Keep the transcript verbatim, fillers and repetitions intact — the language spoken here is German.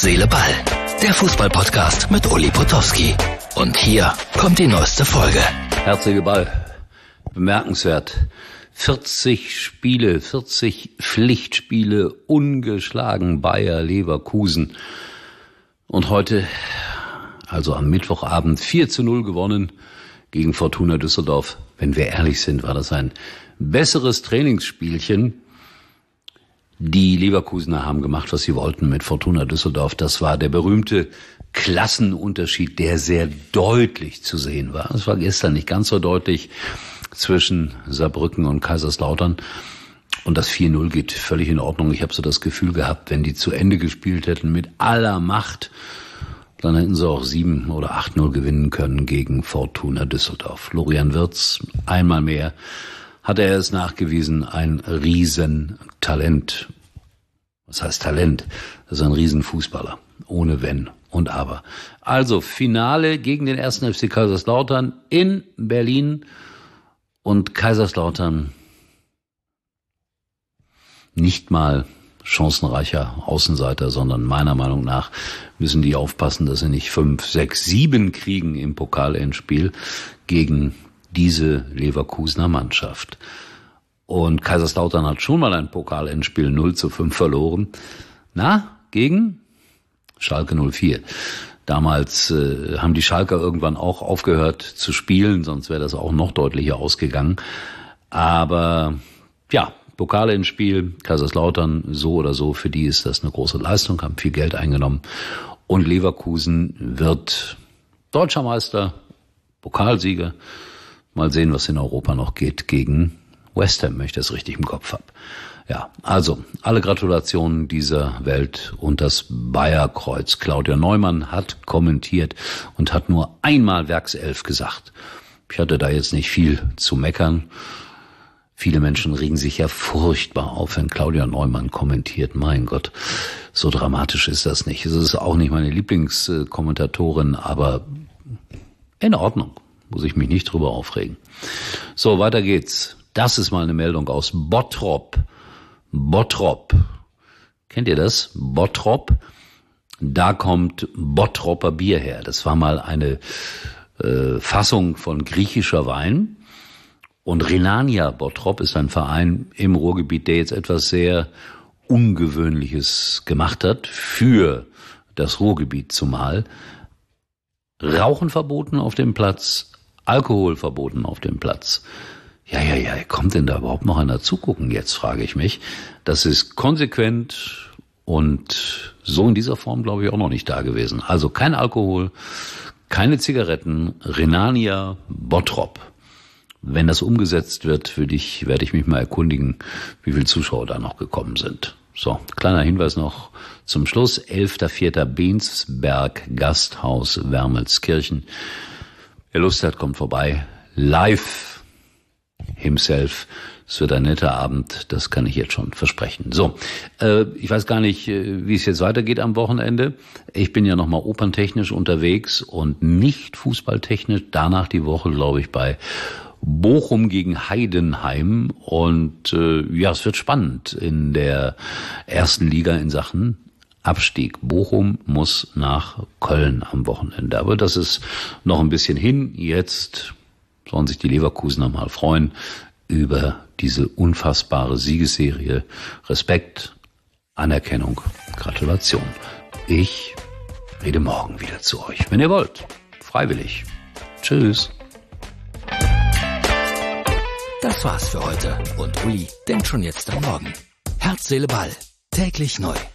Seele, Ball. Der Fußball-Podcast mit Uli Potowski. Und hier kommt die neueste Folge. Herz, Seele, Ball. Bemerkenswert. vierzig Spiele, vierzig Pflichtspiele, ungeschlagen Bayer Leverkusen. Und heute, also am Mittwochabend, vier zu null gewonnen gegen Fortuna Düsseldorf. Wenn wir ehrlich sind, war das ein besseres Trainingsspielchen. Die Leverkusener haben gemacht, was sie wollten mit Fortuna Düsseldorf. Das war der berühmte Klassenunterschied, der sehr deutlich zu sehen war. Es war gestern nicht ganz so deutlich zwischen Saarbrücken und Kaiserslautern. Und das vier null geht völlig in Ordnung. Ich habe so das Gefühl gehabt, wenn die zu Ende gespielt hätten mit aller Macht, dann hätten sie auch sieben oder acht null gewinnen können gegen Fortuna Düsseldorf. Florian Wirtz, einmal mehr, hat er es nachgewiesen, ein Riesentalent. Was heißt Talent? Das ist ein Riesenfußballer, ohne Wenn und Aber. Also Finale gegen den ersten F C Kaiserslautern in Berlin und Kaiserslautern nicht mal chancenreicher Außenseiter, sondern meiner Meinung nach müssen die aufpassen, dass sie nicht fünf, sechs, sieben kriegen im Pokalendspiel gegen diese Leverkusener Mannschaft. Und Kaiserslautern hat schon mal ein Pokalendspiel null zu fünf verloren. Na, gegen Schalke null vier. Damals äh, haben die Schalker irgendwann auch aufgehört zu spielen, sonst wäre das auch noch deutlicher ausgegangen. Aber ja, Pokalendspiel, Kaiserslautern, so oder so, für die ist das eine große Leistung, haben viel Geld eingenommen. Und Leverkusen wird Deutscher Meister, Pokalsieger. Mal sehen, was in Europa noch geht gegen West Ham, wenn ich das richtig im Kopf habe. Ja, also alle Gratulationen dieser Welt und das Bayer-Kreuz. Claudia Neumann hat kommentiert und hat nur einmal Werkself gesagt. Ich hatte da jetzt nicht viel zu meckern. Viele Menschen regen sich ja furchtbar auf, wenn Claudia Neumann kommentiert. Mein Gott, so dramatisch ist das nicht. Es ist auch nicht meine Lieblingskommentatorin, aber in Ordnung. Muss ich mich nicht drüber aufregen. So, weiter geht's. Das ist mal eine Meldung aus Bottrop. Bottrop. Kennt ihr das? Bottrop. Da kommt Bottropper Bier her. Das war mal eine äh, Fassung von griechischer Wein. Und Rhenania Bottrop ist ein Verein im Ruhrgebiet, der jetzt etwas sehr Ungewöhnliches gemacht hat. Für das Ruhrgebiet zumal. Rauchen verboten auf dem Platz. Alkohol verboten auf dem Platz. Ja, ja, ja, kommt denn da überhaupt noch einer zugucken jetzt, frage ich mich. Das ist konsequent und so in dieser Form, glaube ich, auch noch nicht da gewesen. Also kein Alkohol, keine Zigaretten, Rhenania Bottrop. Wenn das umgesetzt wird, würde ich, werde ich mich mal erkundigen, wie viele Zuschauer da noch gekommen sind. So, kleiner Hinweis noch zum Schluss. elfter vierter Bensberg Gasthaus Wermelskirchen. Wer Lust hat, kommt vorbei. Live himself. Es wird ein netter Abend, das kann ich jetzt schon versprechen. So, äh, ich weiß gar nicht, wie es jetzt weitergeht am Wochenende. Ich bin ja nochmal operntechnisch unterwegs und nicht fußballtechnisch. Danach die Woche, glaube ich, bei Bochum gegen Heidenheim. Und äh, ja, es wird spannend in der ersten Liga in Sachen Abstieg. Bochum muss nach Köln am Wochenende. Aber das ist noch ein bisschen hin. Jetzt sollen sich die Leverkusener mal freuen über diese unfassbare Siegesserie. Respekt, Anerkennung, Gratulation. Ich rede morgen wieder zu euch, wenn ihr wollt. Freiwillig. Tschüss. Das war's für heute. Und Uli denkt schon jetzt an morgen. Herz, Seele, Ball. Täglich neu.